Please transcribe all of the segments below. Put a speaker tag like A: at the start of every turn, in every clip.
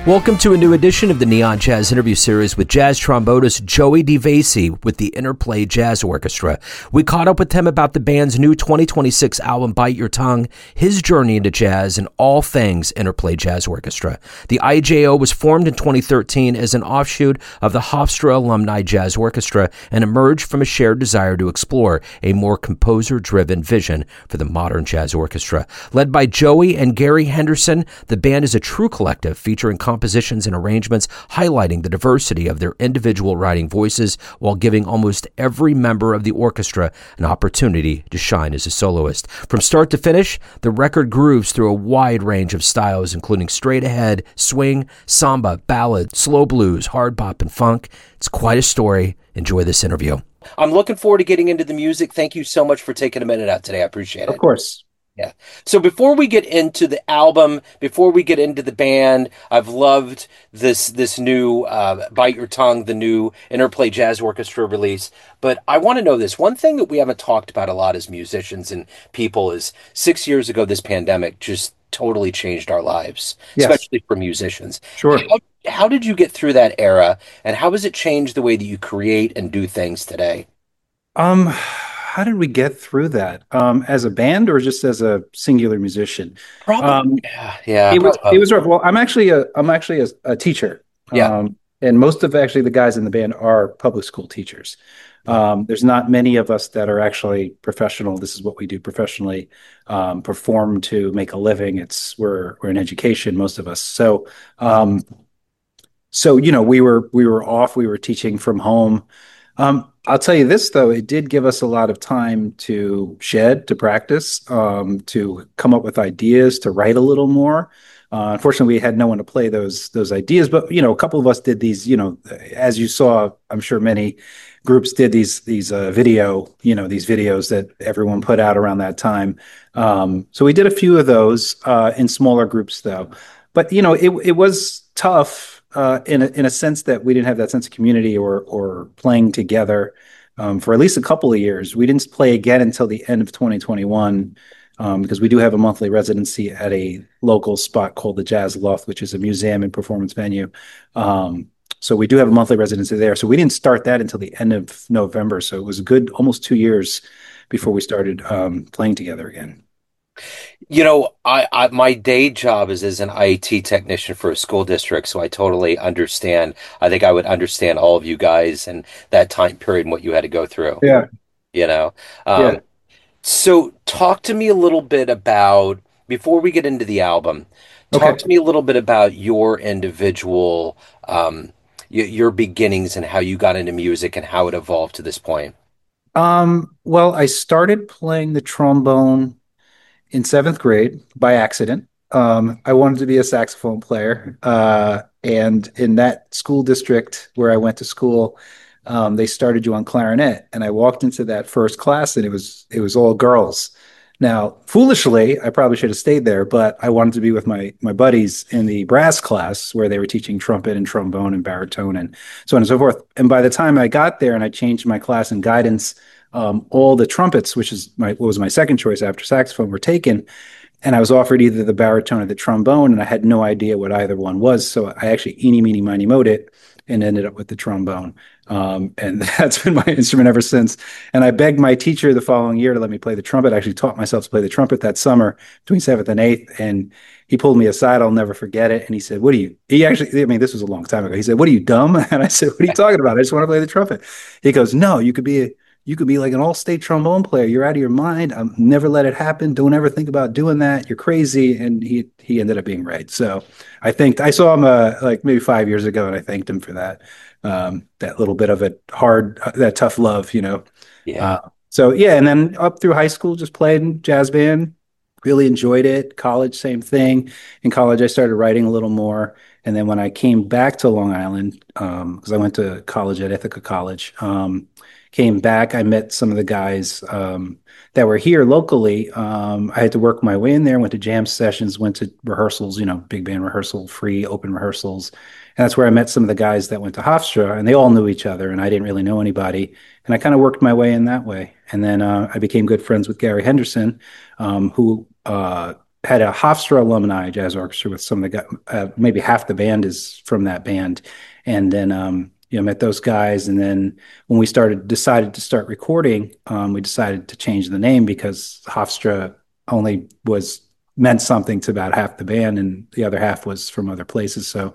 A: Welcome to a new edition of the Neon Jazz interview series with jazz trombonist Joey DeVacy with the Interplay Jazz Orchestra. We caught up with him about the band's new 2026 album, Bite Your Tongue, his journey into jazz, and all things Interplay Jazz Orchestra. The IJO was formed in 2013 as an offshoot of the Hofstra Alumni Jazz Orchestra and emerged from a shared desire to explore a more composer-driven vision for the modern jazz orchestra. Led by Joey and Gary Henderson, the band is a true collective featuring compositions and arrangements highlighting the diversity of their individual writing voices while giving almost every member of the orchestra an opportunity to shine as a soloist. From start to finish, the record grooves through a wide range of styles, including straight ahead, swing, samba, ballad, slow blues, hard bop, and funk. It's quite a story. Enjoy this interview. I'm looking forward to getting into the music. Thank you so much for taking a minute out today. I appreciate it.
B: Of course.
A: Yeah. So before we get into the album, before we get into the band, I've loved this new Bite Your Tongue, the new Interplay Jazz Orchestra release. But I want to know this. One thing that we haven't talked about a lot as musicians and people is 6 years ago, this pandemic just totally changed our lives,
B: Yes.
A: especially for musicians.
B: Sure.
A: How did you get through that era, and how has it changed the way that you create and do things today?
B: How did we get through that? As a band or just as a singular musician?
A: Probably, yeah,
B: It was rough. Well, I'm actually a teacher.
A: Yeah.
B: And most of actually the guys in the band are public school teachers. There's not many of us that are actually professional. This is what we do professionally, perform to make a living. We're in education, most of us. So we were off. We were teaching from home. I'll tell you this, though, it did give us a lot of time to shed, to practice, to come up with ideas, to write a little more. Unfortunately, we had no one to play those ideas, but a couple of us did these. As you saw, I'm sure many groups did these videos that everyone put out around that time. So we did a few of those in smaller groups, though. But it was tough in a sense that we didn't have that sense of community or playing together for at least a couple of years. We didn't play again until the end of 2021 because we do have a monthly residency at a local spot called the Jazz Loft, which is a museum and performance venue. So we do have a monthly residency there. So we didn't start that until the end of November. So it was a good almost 2 years before we started playing together again.
A: My day job is as an IT technician for a school district, so I totally understand. I think I would understand all of you guys and that time period and what you had to go through,
B: Yeah.
A: you know.
B: Yeah.
A: So talk to me a little bit about, before we get into the album, talk
B: Okay.
A: to me a little bit about your individual, your beginnings and how you got into music and how it evolved to this point.
B: Well, I started playing the trombone in seventh grade by accident. I wanted to be a saxophone player. And in that school district where I went to school, they started you on clarinet. And I walked into that first class and it was all girls. Now, foolishly, I probably should have stayed there, but I wanted to be with my buddies in the brass class where they were teaching trumpet and trombone and baritone and so on and so forth. And by the time I got there and I changed my class and guidance, all the trumpets, which is what was my second choice after saxophone, were taken. And I was offered either the baritone or the trombone, and I had no idea what either one was. So I actually eeny, meeny, miny, mowed it and ended up with the trombone. And that's been my instrument ever since. And I begged my teacher the following year to let me play the trumpet. I actually taught myself to play the trumpet that summer between seventh and eighth. And he pulled me aside. I'll never forget it. And he said, this was a long time ago. He said, "What are you, dumb?" And I said, "What are you talking about? I just want to play the trumpet." He goes, "No, you could be like an all-state trombone player. You're out of your mind. Never let it happen. Don't ever think about doing that. You're crazy." And he ended up being right. So I saw him like maybe 5 years ago, and I thanked him for that. That little bit of that tough love.
A: Yeah.
B: So yeah, and then up through high school, just played in jazz band. Really enjoyed it. College, same thing. In college, I started writing a little more. And then when I came back to Long Island, because I went to college at Ithaca College, came back, I met some of the guys that were here locally. I had to work my way in there, went to jam sessions, went to rehearsals, big band rehearsal, free open rehearsals. And that's where I met some of the guys that went to Hofstra, and they all knew each other, and I didn't really know anybody. And I kind of worked my way in that way. And then I became good friends with Gary Henderson, who had a Hofstra alumni jazz orchestra with some of the guys, maybe half the band is from that band. And then, met those guys. And then when we decided to start recording, we decided to change the name because Hofstra only meant something to about half the band, and the other half was from other places. So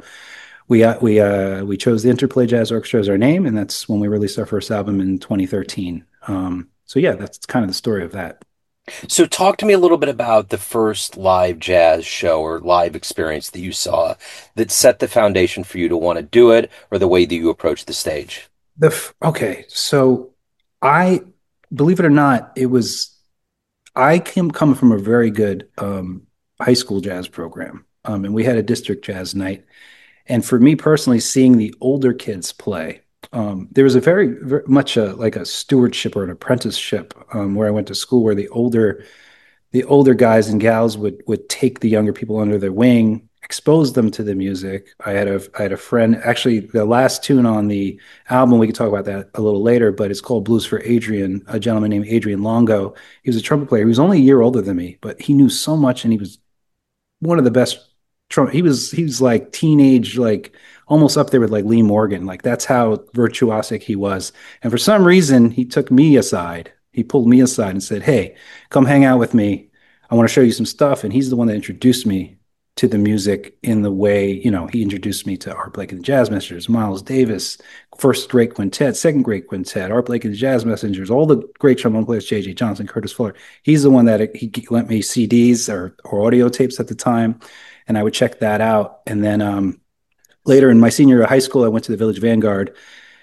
B: we chose the Interplay Jazz Orchestra as our name, and that's when we released our first album in 2013. So yeah, that's kind of the story of that.
A: So talk to me a little bit about the first live jazz show or live experience that you saw that set the foundation for you to want to do it, or the way that you approach the stage.
B: Okay, so I believe it or not, it was I came coming from a very good high school jazz program, and we had a district jazz night. And for me personally, seeing the older kids play, there was a very much like a stewardship or an apprenticeship where I went to school, where the older guys and gals would take the younger people under their wing, expose them to the music. I had a friend, actually the last tune on the album, we could talk about that a little later, but it's called Blues for Adrian, a gentleman named Adrian Longo. He was a trumpet player. He was only a year older than me, but he knew so much, and he was one of the best trumpet. He was like teenage, like almost up there with like Lee Morgan. Like that's how virtuosic he was. And for some reason, he took me aside. He pulled me aside and said, "Hey, come hang out with me. I want to show you some stuff." And he's the one that introduced me to the music in the way, he introduced me to Art Blakey and the Jazz Messengers, Miles Davis, first great quintet, second great quintet, Art Blakey and the Jazz Messengers, all the great trombone players, J.J. Johnson, Curtis Fuller. He's the one that he lent me CDs or audio tapes at the time, and I would check that out. And then later in my senior year of high school, I went to the Village Vanguard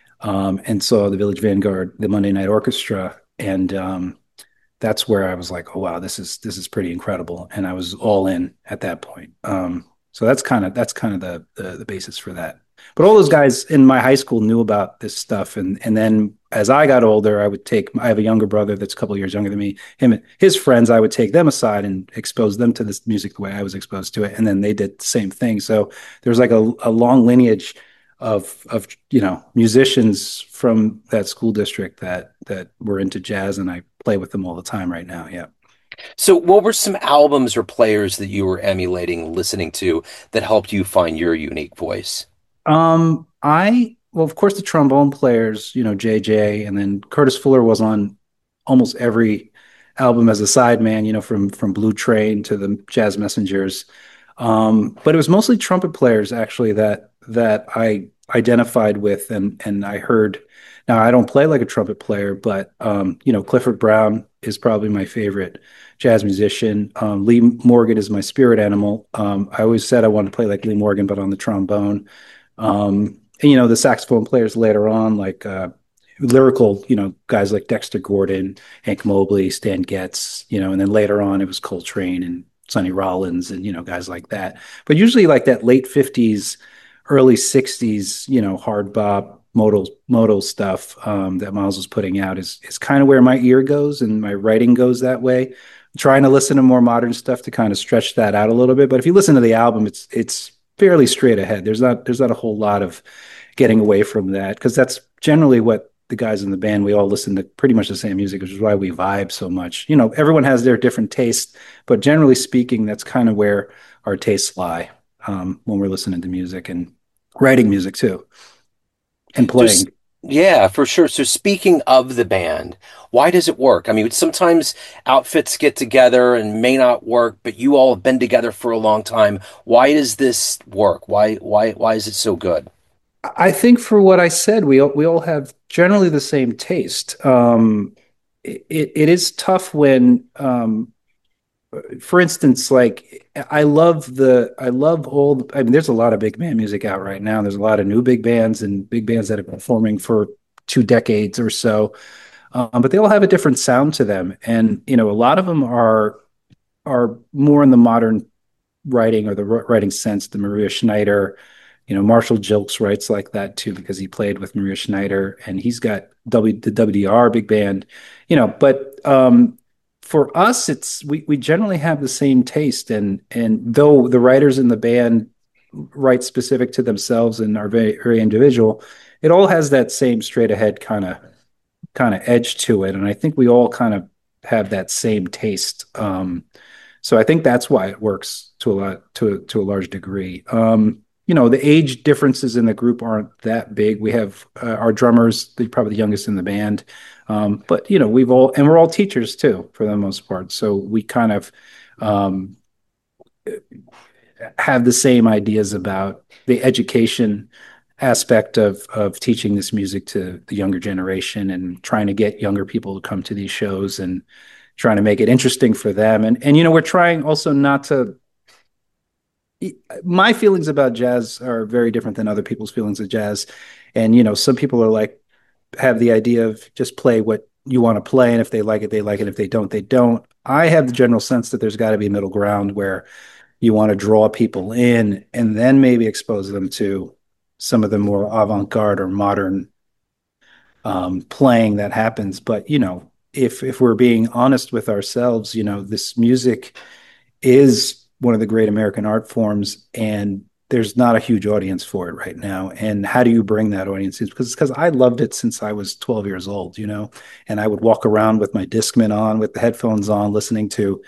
B: and saw the Village Vanguard, the Monday Night Orchestra, and that's where I was like, oh wow, this is pretty incredible, and I was all in at that point. So that's kind of the basis for that. But all those guys in my high school knew about this stuff, and then as I got older, I have a younger brother that's a couple of years younger than me. Him and his friends, I would take them aside and expose them to this music the way I was exposed to it, and then they did the same thing. So there's like a long lineage of musicians from that school district that were into jazz, and I play with them all the time right now. Yeah.
A: So what were some albums or players that you were emulating, listening to, that helped you find your unique voice?
B: Well, of course, the trombone players, JJ, and then Curtis Fuller was on almost every album as a sideman, from Blue Train to the Jazz Messengers. But it was mostly trumpet players actually that I identified with, and I heard. Now I don't play like a trumpet player, but Clifford Brown is probably my favorite jazz musician. Lee Morgan is my spirit animal. I always said I wanted to play like Lee Morgan, but on the trombone. And the saxophone players later on, like lyrical, guys like Dexter Gordon, Hank Mobley, Stan Getz, and then later on it was Coltrane and Sonny Rollins and guys like that. But usually like that late 50s, early 60s, hard bop modal stuff that Miles was putting out is kind of where my ear goes and my writing goes that way. I'm trying to listen to more modern stuff to kind of stretch that out a little bit. But if you listen to the album, it's fairly straight ahead. There's not a whole lot of getting away from that, because that's generally what the guys in the band, we all listen to pretty much the same music, which is why we vibe so much. Everyone has their different tastes, but generally speaking, that's kind of where our tastes lie when we're listening to music and writing music too, and
A: So,
B: playing.
A: yeah, for sure. So, speaking of the band, why does it work? I mean, sometimes outfits get together and may not work, but you all have been together for a long time. Why does this work? Why is it so good?
B: I think for what I said, we all have generally the same taste. It is tough when for instance, like I love I mean, there's a lot of big band music out right now. There's a lot of new big bands and big bands that have been forming for 2 decades or so. But they all have a different sound to them. And, a lot of them are more in the modern writing or the writing sense, the Maria Schneider, Marshall Jilks writes like that too, because he played with Maria Schneider and he's got the WDR big band, but for us, we generally have the same taste, and though the writers in the band write specific to themselves and are very, very individual, it all has that same straight ahead kind of edge to it. And I think we all kind of have that same taste. So I think that's why it works to a lot to a large degree. The age differences in the group aren't that big. We have our drummers, probably the youngest in the band, but we're all teachers too for the most part. So we kind of um, have the same ideas about the education aspect of teaching this music to the younger generation and trying to get younger people to come to these shows and trying to make it interesting for them. And we're trying also not to my feelings about jazz are very different than other people's feelings of jazz. And some people are like have the idea of just play what you want to play, and if they like it, they like it. If they don't, they don't. I have the general sense that there's got to be a middle ground where you want to draw people in and then maybe expose them to some of the more avant-garde or modern playing that happens. But if we're being honest with ourselves, this music is one of the great American art forms, and there's not a huge audience for it right now. And how do you bring that audience in? Because I loved it since I was 12 years old, and I would walk around with my Discman on, with the headphones on, listening to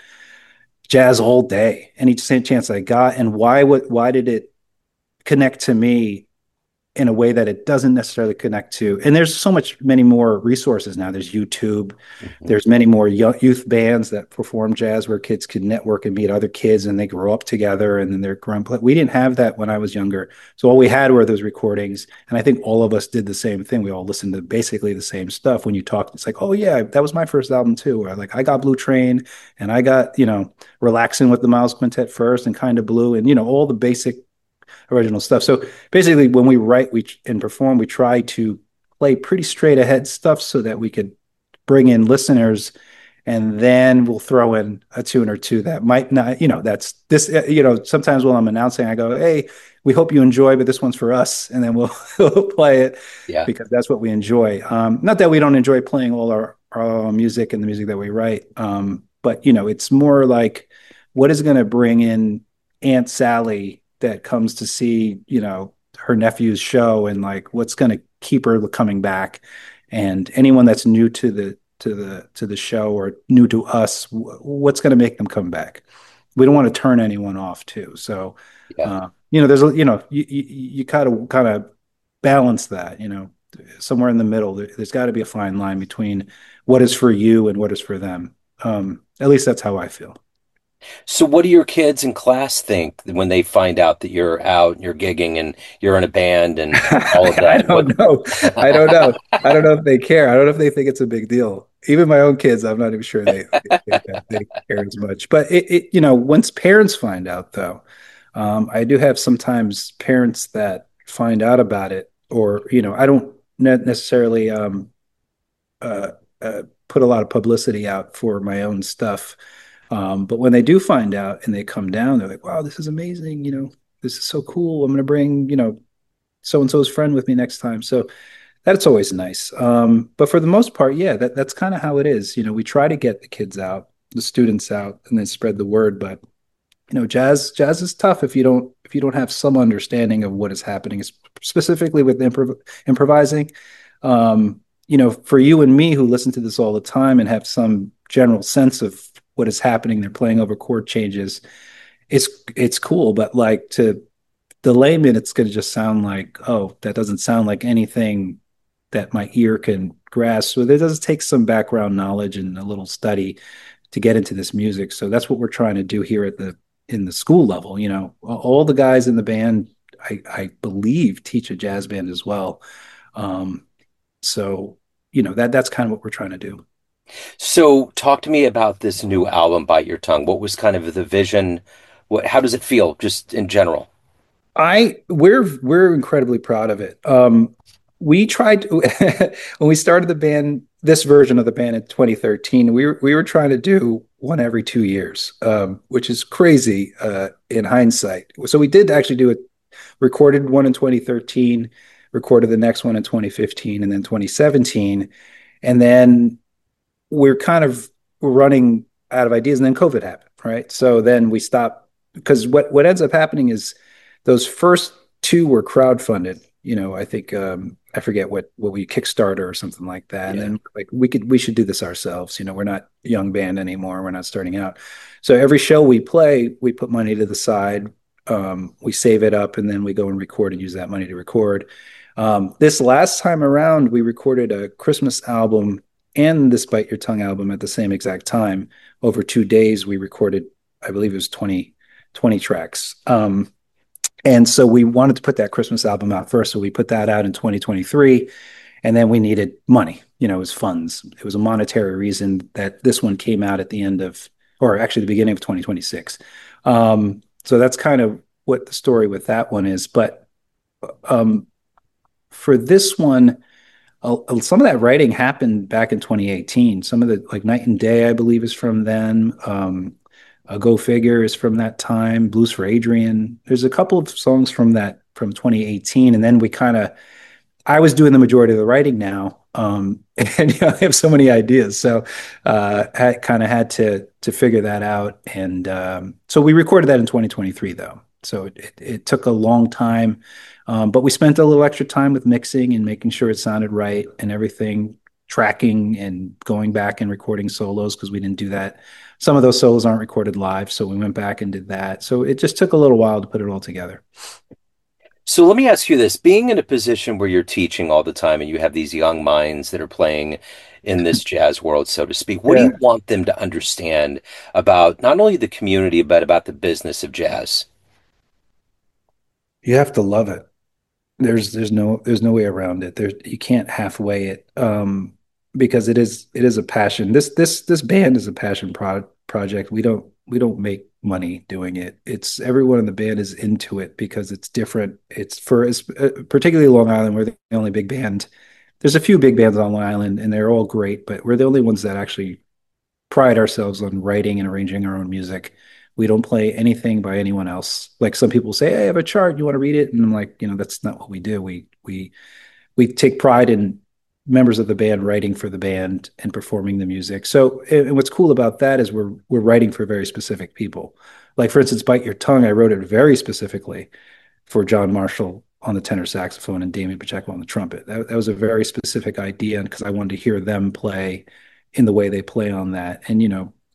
B: jazz all day, any chance I got. And why did it connect to me in a way that it doesn't necessarily connect to? And there's so much many more resources now. There's YouTube.
A: Mhm.
B: There's many more youth bands that perform jazz where kids can network and meet other kids and they grow up together and then they're grown. We didn't have that when I was younger. So all we had were those recordings. And I think all of us did the same thing. We all listened to basically the same stuff. When you talk, it's like, oh yeah, that was my first album too. Or like I got Blue Train and I got, Relaxing with the Miles Quintet first and Kind of Blue and, all the basic original stuff. So basically, when we write and perform, we try to play pretty straight ahead stuff so that we could bring in listeners, and then we'll throw in a tune or two that might not, that's this, sometimes while I'm announcing, I go, hey, we hope you enjoy, but this one's for us. And then we'll play it
A: Yeah.
B: because that's what we enjoy. Not that we don't enjoy playing all our music and the music that we write. But it's more like what is going to bring in Aunt Sally that comes to see, her nephew's show, and like what's going to keep her coming back. And anyone that's new to the show or new to us, what's going to make them come back? We don't want to turn anyone off too. So,
A: Yeah.
B: there's you kind of balance that, somewhere in the middle. There's got to be a fine line between what is for you and what is for them. At least that's how I feel.
A: So, what do your kids in class think when they find out that you're out and you're gigging and you're in a band and all of
B: I
A: that? What?
B: don't know. I don't know. I don't know if they care. I don't know if they think it's a big deal. Even my own kids, I'm not even sure they care as much. But once parents find out, though, I do have sometimes parents that find out about it, or I don't necessarily uh, put a lot of publicity out for my own stuff. But when they do find out and they come down, they're like, "Wow, this is amazing! This is so cool. I'm going to bring so and so's friend with me next time." So that's always nice. But for the most part, yeah, that's kind of how it is. We try to get the kids out, the students out, and then spread the word. But jazz is tough if you don't have some understanding of what is happening, specifically with improvising. For you and me who listen to this all the time and have some general sense of what is happening, they're playing over chord changes. It's cool, but like to the layman, it's going to just sound like, oh, that doesn't sound like anything that my ear can grasp. So there does take some background knowledge and a little study to get into this music. So that's what we're trying to do here in the school level. All the guys in the band, I believe, teach a jazz band as well. So that's kind of what we're trying to do.
A: So, talk to me about this new album, Bite Your Tongue. What was kind of the vision? How does it feel, just in general?
B: We're incredibly proud of it. We tried to, when we started the band, this version of the band in 2013. We were trying to do one every 2 years, which is crazy in hindsight. So we did actually do it, recorded one in 2013, recorded the next one in 2015, and then 2017, and then we're kind of running out of ideas, and then COVID happened, right? So then we stopped because what ends up happening is those first two were crowdfunded, I think I forget what we Kickstarter or something like that. And
A: Yeah.
B: then like we should do this ourselves. We're not a young band anymore. We're not starting out. So every show we play, we put money to the side. We save it up and then we go and record and use that money to record. This last time around, we recorded a Christmas album and this Bite Your Tongue album at the same exact time. Over 2 days, we recorded, I believe it was 20 tracks. And so we wanted to put that Christmas album out first. So we put that out in 2023. And then we needed money, it was funds. It was a monetary reason that this one came out at the end of, or actually the beginning of 2026. So that's kind of what the story with that one is. But um, for this one, some of that writing happened back in 2018. Some of the like Night and Day, I believe, is from then. Go Figure is from that time. Blues for Adrian. There's a couple of songs from 2018, and then I was doing the majority of the writing now, and I have so many ideas, so I kind of had to figure that out, and so we recorded that in 2023, though. So it took a long time, but we spent a little extra time with mixing and making sure it sounded right and everything, tracking and going back and recording solos because we didn't do that. Some of those solos aren't recorded live, so we went back and did that. So it just took a little while to put it all together.
A: So let me ask you this, being in a position where you're teaching all the time and you have these young minds that are playing in this jazz world, so to speak, what do
B: Yeah,
A: you want them to understand about not only the community, but about the business of jazz?
B: you have to love it. There's no way around it. You can't halfway it because it is a passion. This band is a passion project. We don't make money doing it. It's everyone in the band is into it because it's different. It's particularly Long Island. We're the only big band. There's a few big bands on Long Island and they're all great, but we're the only ones that actually pride ourselves on writing and arranging our own music. We don't play anything by anyone else. Like some people say, hey, I have a chart. You want to read it? And I'm like, that's not what we do. We take pride in members of the band writing for the band and performing the music. So, and what's cool about that is we're writing for very specific people. Like for instance, Bite Your Tongue, I wrote it very specifically for John Marshall on the tenor saxophone and Damien Pacheco on the trumpet. That was a very specific idea because I wanted to hear them play in the way they play on that. And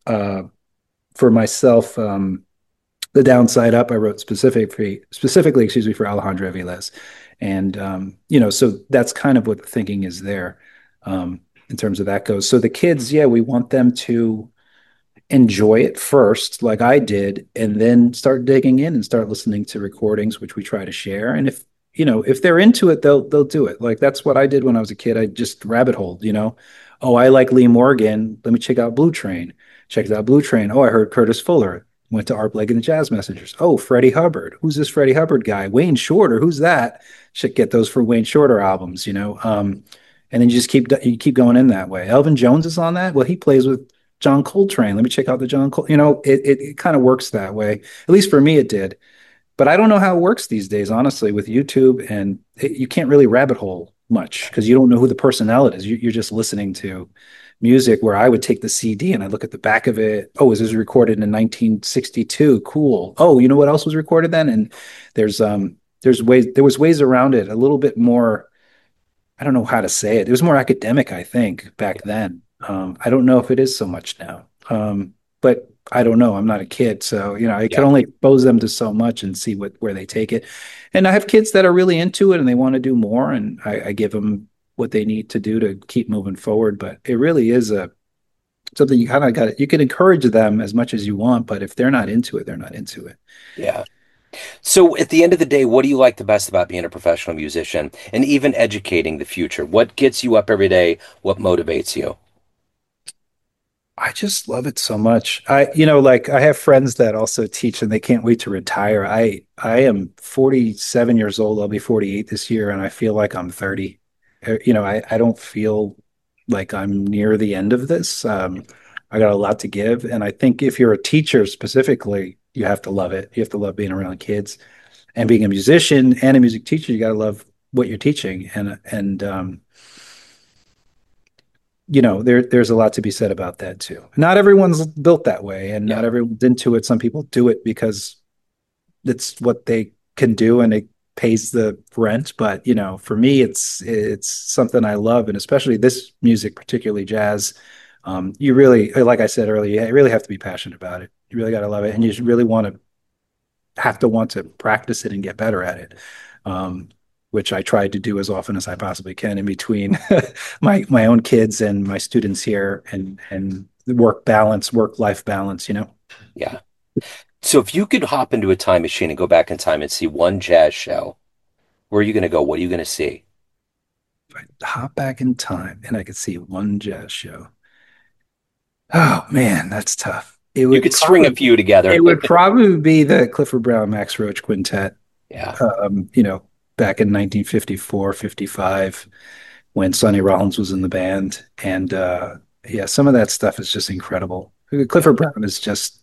B: for myself, the downside up I wrote specifically, excuse me, for Alejandro Velez, and so that's kind of what the thinking is there in terms of that goes. So the kids, yeah, we want them to enjoy it first, like I did, and then start digging in and start listening to recordings, which we try to share. And if they're into it, they'll do it. Like that's what I did when I was a kid. I just rabbit holed. Oh, I like Lee Morgan. Let me check out Blue Train. Checked out Blue Train. Oh, I heard Curtis Fuller. Went to Art Blake and the Jazz Messengers. Oh, Freddie Hubbard. Who's this Freddie Hubbard guy? Wayne Shorter. Who's that? Should get those for Wayne Shorter albums. And then you keep going in that way. Elvin Jones is on that. Well, he plays with John Coltrane. Let me check out the John Col. It kind of works that way. At least for me, it did. But I don't know how it works these days, honestly, with YouTube, and you can't really rabbit hole much because you don't know who the personnel it is. You're just listening to music. Where I would take the CD and I look at the back of it. Oh, this was recorded in 1962. Cool. Oh, you know what else was recorded then? And there was ways around it. A little bit more. I don't know how to say it. It was more academic, I think, back then. I don't know if it is so much now. But I don't know. I'm not a kid, so I can
A: Yeah.
B: only expose them to so much and see where they take it. And I have kids that are really into it and they want to do more, and I give them what they need to do to keep moving forward. But it really is a something you kind of got. You can encourage them as much as you want, but if they're not into it, they're not into it.
A: Yeah. So at the end of the day, what do you like the best about being a professional musician and even educating the future? What gets you up every day? What motivates you?
B: I just love it so much. Like I have friends that also teach and they can't wait to retire. I am 47 years old. I'll be 48 this year, and I feel like I'm 30. I don't feel like I'm near the end of this. I got a lot to give, and I think if you're a teacher specifically, you have to love it. You have to love being around kids, and being a musician and a music teacher, you got to love what you're teaching, and there's a lot to be said about that too. Not everyone's built that way, and
A: Yeah.
B: not everyone's into it. Some people do it because it's what they can do, and pays the rent, but for me, it's something I love, and especially this music, particularly jazz. You really, like I said earlier, you really have to be passionate about it. You really got to love it, and you really want to practice it and get better at it. Um, which I tried to do as often as I possibly can in between my own kids and my students here, and work life balance.
A: Yeah. So if you could hop into a time machine and go back in time and see one jazz show, where are you going to go? What are you going to see?
B: If I hop back in time and I could see one jazz show, oh man, that's tough.
A: You could string a few together.
B: It would probably be the Clifford Brown Max Roach Quintet.
A: Yeah.
B: Um, you know, Back in 1954, 55, when Sonny Rollins was in the band, and yeah, some of that stuff is just incredible.
A: Yeah.
B: Clifford Brown is just.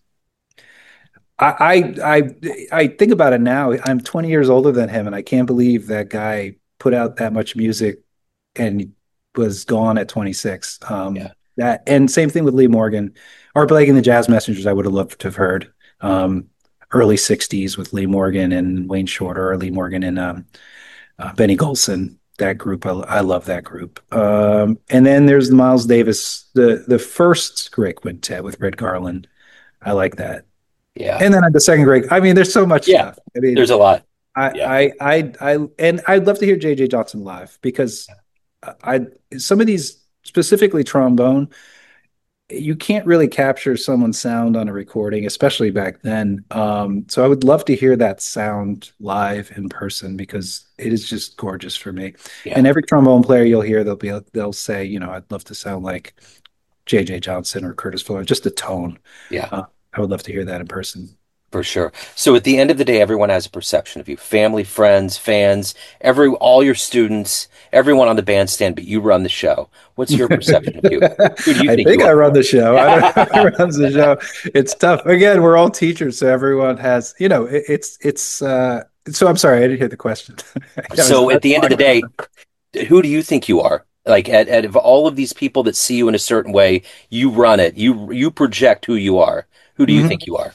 B: I think about it now. I'm 20 years older than him, and I can't believe that guy put out that much music and was gone at 26.
A: Yeah.
B: That and same thing with Lee Morgan, Art Blake and the Jazz Messengers. I would have loved to have heard early 60s with Lee Morgan and Wayne Shorter, or Lee Morgan and Benny Golson. That group, I love that group. And then there's Miles Davis, the first great quintet with Red Garland. I like that.
A: Yeah.
B: And then the second grade, I mean, there's so much
A: Yeah.
B: stuff. I mean,
A: There's a lot. Yeah.
B: and I'd love to hear J.J. Johnson live, because I some of these, specifically trombone, you can't really capture someone's sound on a recording, especially back then. So I would love to hear that sound live in person, because it is just gorgeous for me.
A: Yeah.
B: And every trombone player you'll hear, they'll say, I'd love to sound like J.J. Johnson or Curtis Fuller, just a tone.
A: Yeah.
B: I would love to hear that in person.
A: For sure. So at the end of the day, everyone has a perception of you. Family, friends, fans, all your students, everyone on the bandstand, but you run the show. What's your perception of you? Who do you
B: I
A: think
B: think
A: you
B: I
A: are?
B: run the show. I don't know who runs the show. It's tough. Again, we're all teachers, so everyone has, so I'm sorry, I didn't hear the question.
A: So at the end of the day, who do you think you are? Like at of all of these people that see you in a certain way, you run it. You project who you are. Who do you
B: Mhm.
A: think you are?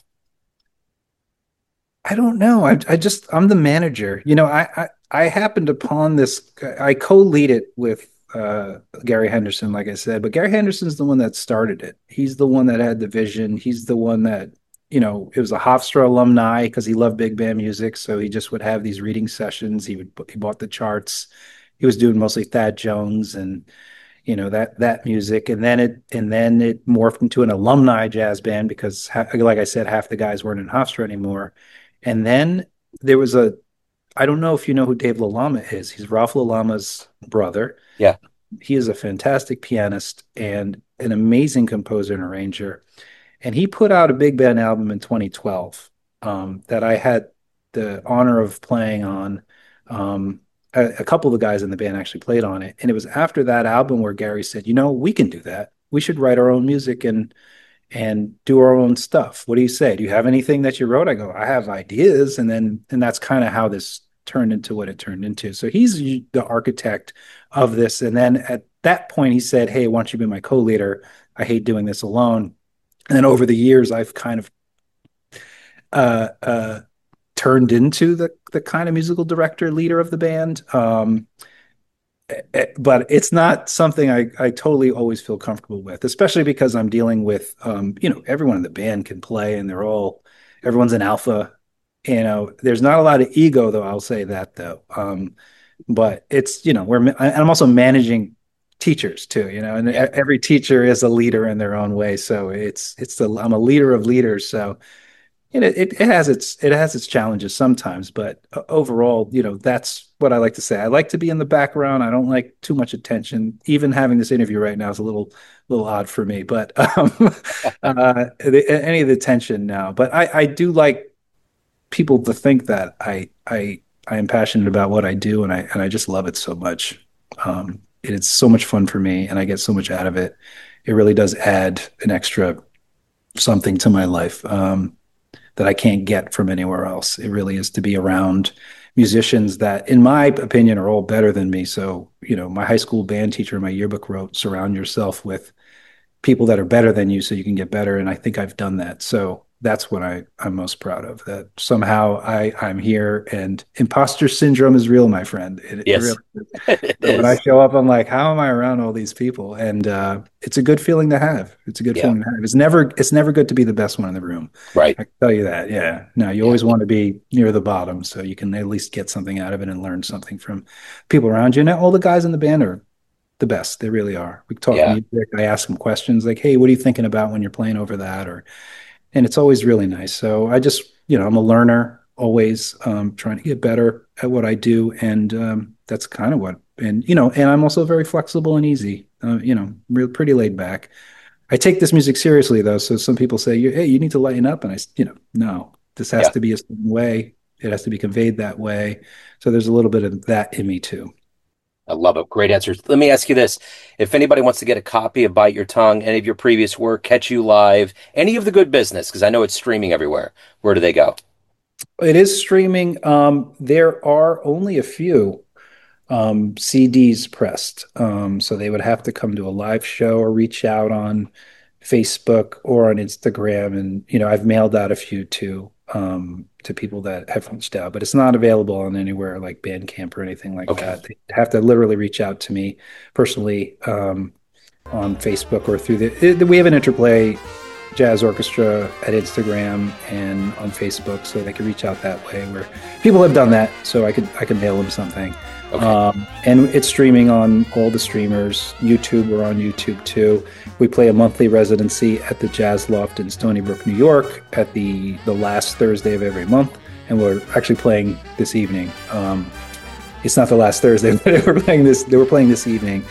B: I don't know. I'm the manager. I happened upon this. I co-lead it with Gary Henderson, like I said, but Gary Henderson's the one that started it. He's the one that had the vision. He's the one that, it was a Hofstra alumni, because he loved big band music. So he just would have these reading sessions. He bought the charts. He was doing mostly Thad Jones and that music, and then it morphed into an alumni jazz band, because like I said, half the guys weren't in Hofstra anymore. And then there was I don't know if you know who Dave LaLama is. He's Ralph LaLama's brother.
A: Yeah.
B: He is a fantastic pianist and an amazing composer and arranger. And he put out a big band album in 2012, that I had the honor of playing on. A couple of the guys in the band actually played on it. And it was after that album where Gary said, we can do that. We should write our own music and do our own stuff. What do you say? Do you have anything that you wrote? I go, I have ideas. And that's kind of how this turned into what it turned into. So he's the architect of this. And then at that point, he said, hey, why don't you be my co-leader? I hate doing this alone. And then over the years, I've kind of uh, uh, turned into the kind of musical director, leader of the band. But it's not something I totally always feel comfortable with, especially because I'm dealing with, everyone in the band can play, and everyone's an alpha. There's not a lot of ego, though. I'll say that, though. But it's, and I'm also managing teachers too, and
A: Yeah.
B: every teacher is a leader in their own way. So I'm a leader of leaders. So it has its challenges sometimes, but overall, that's what I like to say. I like to be in the background. I don't like too much attention. Even having this interview right now is a little odd for me, but any of the attention now. But I do like people to think that I am passionate about what I do, and I just love it so much. It's so much fun for me, and I get so much out of it. It really does add an extra something to my life. That I can't get from anywhere else. It really is to be around musicians that, in my opinion, are all better than me. So, my high school band teacher in my yearbook wrote, surround yourself with people that are better than you so you can get better. And I think I've done that. So that's what I'm most proud of. That somehow I'm here, and imposter syndrome is real, my friend. It
A: Yes,
B: really is.
A: it
B: So when I
A: is.
B: show up, I'm like, how am I around all these people? And it's a good feeling to have. It's a good
A: Yeah,
B: feeling to have. It's never good to be the best one in the room.
A: right.
B: I can tell you that. Yeah. No, you
A: Yeah,
B: always want to be near the bottom so you can at least get something out of it and learn something from people around you. And all the guys in the band are the best. They really are. We talk
A: yeah,
B: music. I ask them questions like, hey, what are you thinking about when you're playing over that? And it's always really nice. So I just, I'm a learner, always trying to get better at what I do. And that's kind of and I'm also very flexible and easy, real pretty laid back. I take this music seriously though. So some people say, hey, you need to lighten up. And no, this has
A: yeah.
B: to be a certain way. It has to be conveyed that way. So there's a little bit of that in me too.
A: I love it. Great answers. Let me ask you this. If anybody wants to get a copy of Bite Your Tongue, any of your previous work, catch you live, any of the good business, because I know it's streaming everywhere, where do they go?
B: It is streaming. There are only a few CDs pressed. So they would have to come to a live show or reach out on Facebook or on Instagram. And, I've mailed out a few to people that have reached out, but it's not available on anywhere like Bandcamp or anything like
A: Okay.
B: that. They have to literally reach out to me personally on Facebook or we have an Interplay Jazz Orchestra at Instagram and on Facebook, so they could reach out that way. Where people have done that, so I could mail them something.
A: Okay.
B: And it's streaming on all the streamers. YouTube, we're on YouTube too. We play a monthly residency at the Jazz Loft in Stony Brook, New York, at the last Thursday of every month, and we're actually playing this evening. It's not the last Thursday, but they were playing this evening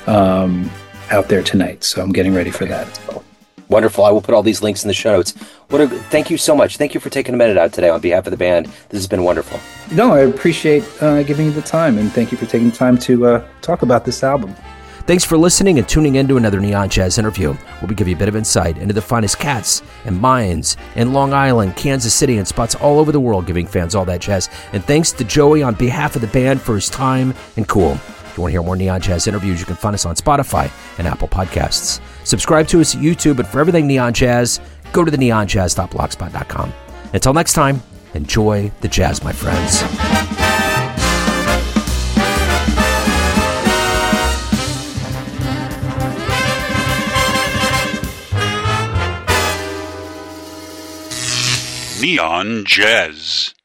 B: out there tonight. So I'm getting ready for that as well.
A: Wonderful. I will put all these links in the show notes. Thank you so much. Thank you for taking a minute out today on behalf of the band. This has been wonderful.
B: No, I appreciate giving you the time, and thank you for taking the time to talk about this album.
A: Thanks for listening and tuning in to another Neon Jazz interview, where we give you a bit of insight into the finest cats and minds in Long Island, Kansas City, and spots all over the world, giving fans all that jazz. And thanks to Joey on behalf of the band for his time and cool. If you want to hear more Neon Jazz interviews, you can find us on Spotify and Apple Podcasts. Subscribe to us at YouTube, and for everything Neon Jazz, go to the neonjazz.blogspot.com. Until next time, enjoy the jazz, my friends.
C: Neon Jazz.